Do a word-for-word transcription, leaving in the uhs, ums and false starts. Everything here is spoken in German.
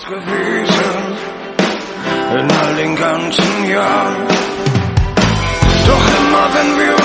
gewesen in all den ganzen Jahren. Doch immer wenn wir